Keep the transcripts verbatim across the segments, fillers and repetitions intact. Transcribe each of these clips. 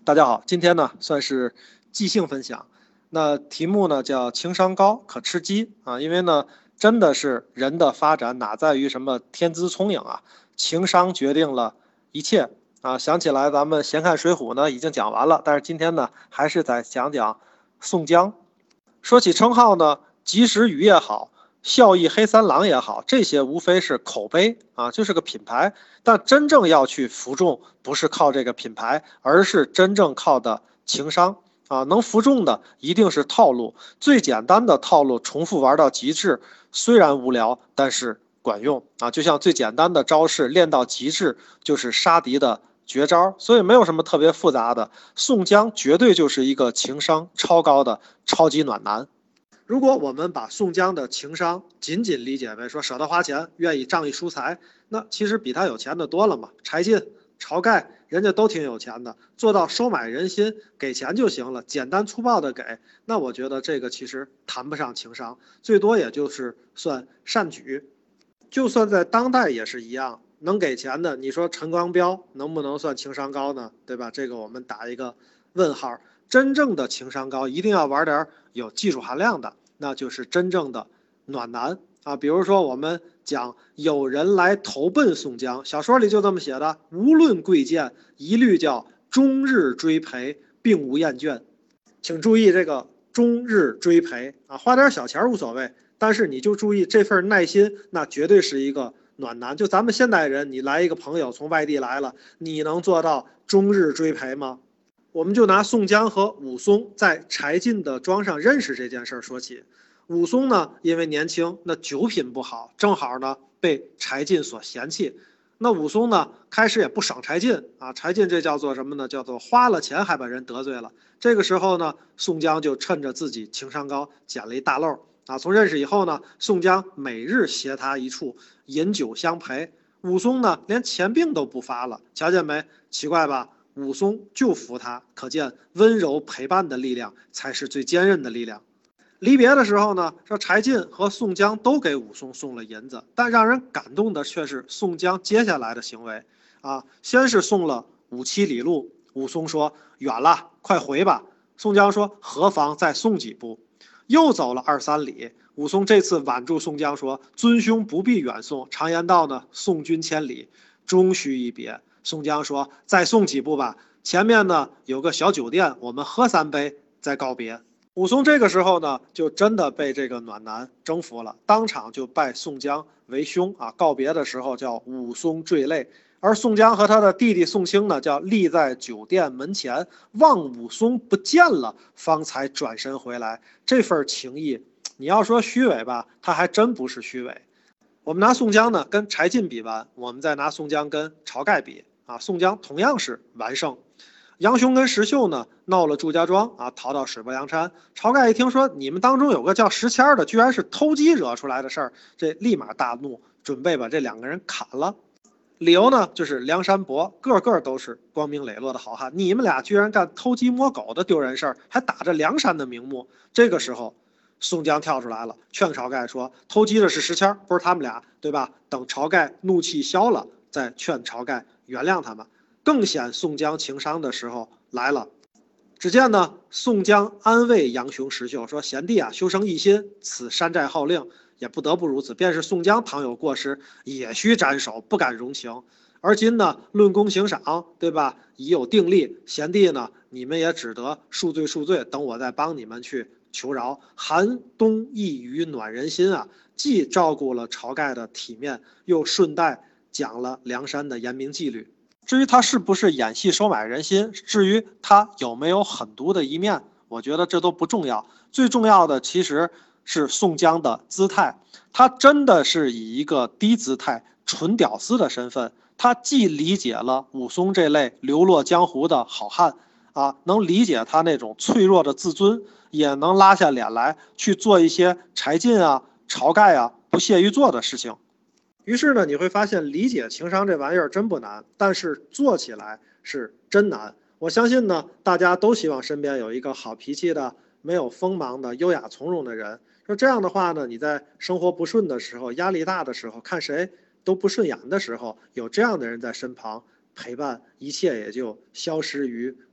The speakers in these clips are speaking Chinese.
大家好，今天呢算是即兴分享，那题目呢叫情商高可吃鸡啊，因为呢真的是人的发展哪在于什么天资聪颖啊，情商决定了一切啊。想起来咱们闲看水浒呢已经讲完了，但是今天呢还是再讲讲宋江。说起称号呢，及时雨也好，孝义黑三郎也好，这些无非是口碑啊，就是个品牌。但真正要去服众，不是靠这个品牌，而是真正靠的情商啊。能服众的一定是套路，最简单的套路重复玩到极致，虽然无聊，但是管用啊。就像最简单的招式练到极致，就是杀敌的绝招，所以没有什么特别复杂的。宋江绝对就是一个情商超高的超级暖男。如果我们把宋江的情商仅仅理解为说舍得花钱，愿意仗义疏财，那其实比他有钱的多了嘛。柴进、晁盖人家都挺有钱的，做到收买人心，给钱就行了，简单粗暴的给。那我觉得这个其实谈不上情商，最多也就是算善举。就算在当代也是一样，能给钱的，你说陈光标能不能算情商高呢？对吧？这个我们打一个问号。真正的情商高，一定要玩点有技术含量的，那就是真正的暖男啊。比如说我们讲有人来投奔宋江，小说里就这么写的，无论贵贱，一律叫终日追陪，并无厌倦。请注意这个终日追陪啊，花点小钱无所谓，但是你就注意这份耐心，那绝对是一个暖男。就咱们现代人，你来一个朋友从外地来了，你能做到终日追陪吗？我们就拿宋江和武松在柴进的庄上认识这件事说起。武松呢，因为年轻，那酒品不好，正好呢被柴进所嫌弃。那武松呢，开始也不赏柴进啊，柴进这叫做什么呢？叫做花了钱还把人得罪了。这个时候呢，宋江就趁着自己情商高，捡了一大漏啊。从认识以后呢，宋江每日携他一处，饮酒相陪。武松呢，连钱病都不发了，瞧见没？奇怪吧？武松就服他，可见温柔陪伴的力量才是最坚韧的力量。离别的时候呢，说柴进和宋江都给武松送了银子，但让人感动的却是宋江接下来的行为啊，先是送了五七里路，武松说远了，快回吧。宋江说何妨再送几步，又走了二三里。武松这次挽住宋江说：“尊兄不必远送，常言道呢，送君千里，终须一别。”宋江说：“再送几步吧，前面呢有个小酒店，我们喝三杯再告别。”武松这个时候呢，就真的被这个暖男征服了，当场就拜宋江为兄啊。告别的时候叫武松坠泪，而宋江和他的弟弟宋清呢，叫立在酒店门前，望武松不见了，方才转身回来。这份情谊，你要说虚伪吧，他还真不是虚伪。我们拿宋江呢跟柴进比完，我们再拿宋江跟晁盖比啊，宋江同样是完胜。杨雄跟石秀呢闹了祝家庄啊，逃到水泊梁山。晁盖一听说你们当中有个叫石谦的，居然是偷鸡惹出来的事儿，这立马大怒，准备把这两个人砍了。理由呢，就是梁山伯个个都是光明磊落的好汉，你们俩居然干偷鸡摸狗的丢人事儿，还打着梁山的名目。这个时候，宋江跳出来了，劝晁盖说：“偷鸡的是石谦，不是他们俩，对吧？”等晁盖怒气消了，再劝晁盖原谅他们。更显宋江情商的时候来了。只见呢，宋江安慰杨雄、石秀说：“贤弟啊，修生一心，此山寨号令，也不得不如此。便是宋江倘有过失，也须斩首，不敢容情。而今呢，论功行赏，对吧？已有定例。贤弟呢，你们也只得恕罪恕罪，等我再帮你们去求饶。寒冬一语暖人心啊，既照顾了晁盖的体面，又顺带讲了梁山的严明纪律。至于他是不是演戏收买人心，至于他有没有狠毒的一面，我觉得这都不重要。最重要的其实是宋江的姿态，他真的是以一个低姿态、纯屌丝的身份，他既理解了武松这类流落江湖的好汉啊，能理解他那种脆弱的自尊，也能拉下脸来去做一些柴进啊、晁盖啊不屑于做的事情。于是呢，你会发现理解情商这玩意儿真不难，但是做起来是真难。我相信呢，大家都希望身边有一个好脾气的、没有锋芒的、优雅从容的人。说这样的话呢，你在生活不顺的时候、压力大的时候、看谁都不顺眼的时候，有这样的人在身旁陪伴，一切也就消失于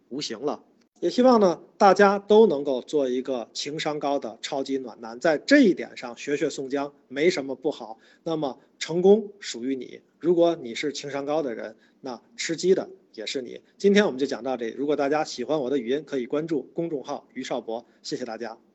无形了。也希望呢，大家都能够做一个情商高的超级暖男，在这一点上学学宋江没什么不好。那么成功属于你，如果你是情商高的人，那吃鸡的也是你。今天我们就讲到这里，如果大家喜欢我的语音，可以关注公众号于少博，谢谢大家。